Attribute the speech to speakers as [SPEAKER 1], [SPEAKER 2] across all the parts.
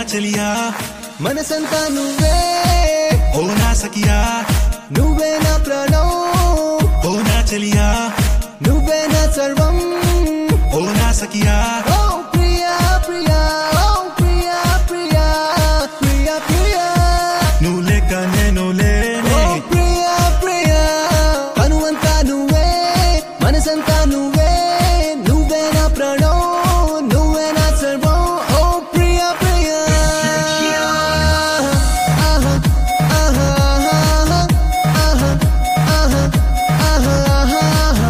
[SPEAKER 1] చలియా
[SPEAKER 2] మనసంతా నువ్వే
[SPEAKER 1] ఓ నా సఖియా
[SPEAKER 2] నువ్వే నా ప్రాణం
[SPEAKER 1] ఓ నా చలియా
[SPEAKER 2] నువ్వే నా సర్వం
[SPEAKER 1] ఓ నా సఖియా
[SPEAKER 2] ఓ ప్రియా ప్రియా ఓ ప్రియా ప్రియా ప్రియా ప్రియా
[SPEAKER 1] నువ్వు లేక నేను లేనే
[SPEAKER 2] ఓ ప్రియా ప్రియా కనువంతా నువ్వే మనసంతా నువ్వే నువ్వే నా ప్రాణం నువ్వే నా సర్వం ఓ ప్రియా ప్రియా ఆహా ఆహా ఆహా ఆహా ఆహా ఆహా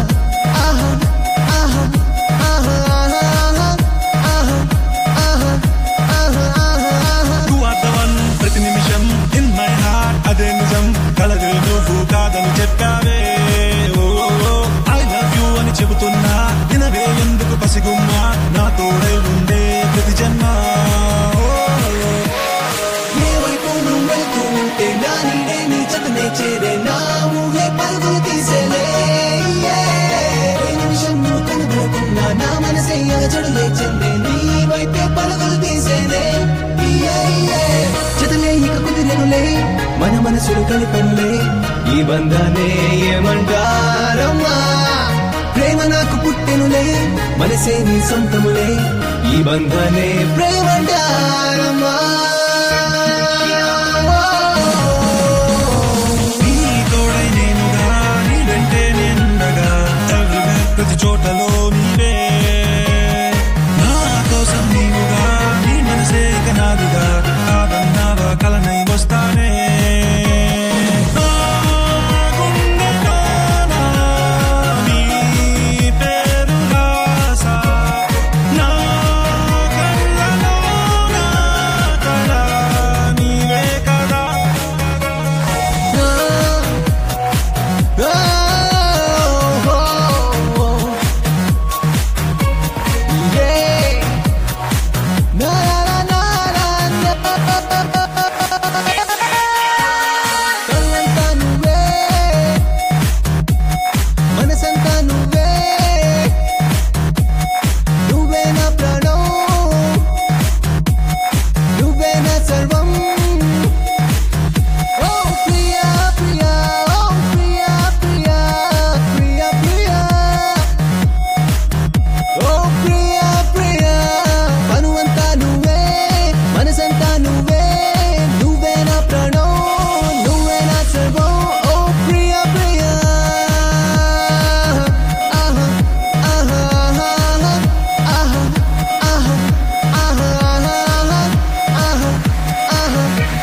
[SPEAKER 1] You are the one ప్రతి నిమిషం in my heart అదే నిజం కలదు నువ్వు కాదని చెప్పావే ఓ I love you అని చెబుతున్నా వినవే ఎందుకు పసిగుమ్మా నా తోడే ఉండే ప్రతి జన్మ
[SPEAKER 2] ఏ వైపు నువ్వు వెళ్తూ ఉంటే నా నీడే నీ జతనే చేరే నా ఊహే పరుగులు తీసేలే ఏ నిమిషం నువ్వు కనబడకున్నా నా మనసే అలజడులే చెందే నీ వైపే పరుగులు తీసేనే జతలే ఇక కుదిరెనులే మన మనసులు కలిపెనులే ఈ బంధాన్ని ఏమంటారమ్మా ప్రేమ నాకు పుట్టెనులే మనసే నీ సొంతములే ఈ బంధాన్ని ప్రేమంటారమ్మా
[SPEAKER 1] నీ తోడై నేనుగా నీ వెంటే నేనుండగా everywhere ప్రతి చోటలో నీవే నా కోసం నీవుగా నీ మనసే ఇక నాదిగా కాదన్నావా కలనై వస్తానే నా గుండెలోన నీ పేరు రాసా నా కళ్ళలోన కళ నీవే కదా
[SPEAKER 2] మనసంతా నువ్వే నువ్వే నా ప్రాణం నువ్వే నా సర్వం ఓ ప్రియా ప్రియా ఓ ప్రియా ప్రియా ప్రియా ప్రియా ఓ ప్రియా ప్రియా కనువంతా నువ్వే మనసంతా నువ్వే నువ్వే నా ప్రాణం నువ్వే నా సర్వం ఓ ప్రియా ప్రియా ఆహా ఆహా ఆహా ఆహా ఆహా ఆహా ఆహా ఆహా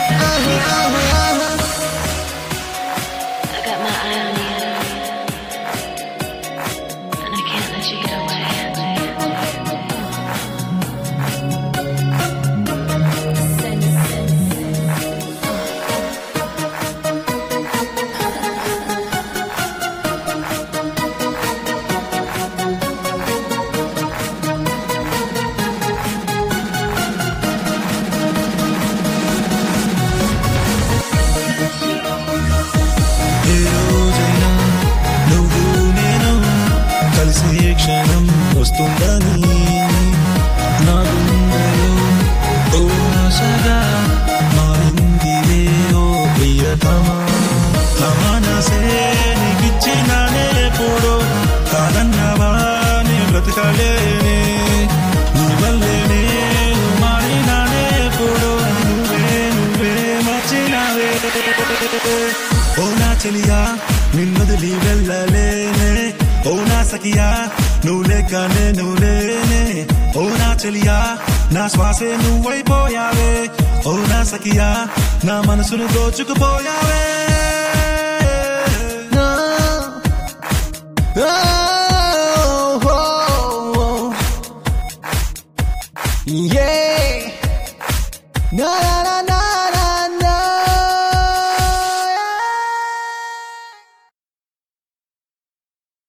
[SPEAKER 3] I got my eye on you, and I can't let you get away.
[SPEAKER 1] ఏ రోజైనా నువ్వు నేను కలిసే క్షణం వస్తుందని నా గుండెలో ఓ ఆశగా మారిందిలే ఓ ప్రియతమా నా మనసే నీకిచ్చినానే ఎప్పుడో కాదన్నావా నీ బ్రతకలేనే నీ వల్లేనే మారినానే ఎప్పుడో నువ్వే మార్చినావే ఓ నా చలియా నిన్నొదిలి వెళ్ళలేనే ఓ నా సఖియా నువ్వు లేక నేను లేనే ఓ నా చలియా నా శ్వాసే నువ్వైపోయావే ఓ నా సఖియా నా మనసును దోచుకుపోయావే
[SPEAKER 2] Yeah. Na na na na.